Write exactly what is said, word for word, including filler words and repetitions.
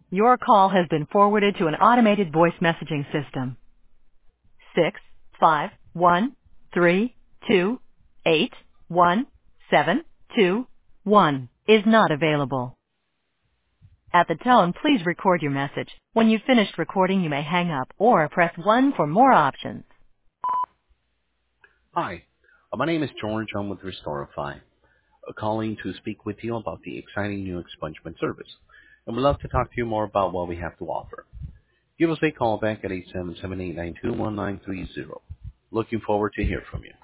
Your call has been forwarded to an automated voice messaging system. Six five one three two eight one seven two one is not available. At the tone, please record your message. When you've finished recording, you may hang up or press one for more options. Hi, uh, my name is George. I'm with Restorify, uh, calling to speak with you about the exciting new expungement service. And we'd love to talk to you more about what we have to offer. Give us a call back at eight seven seven, eight nine two, one nine three zero. Looking forward to hear from you.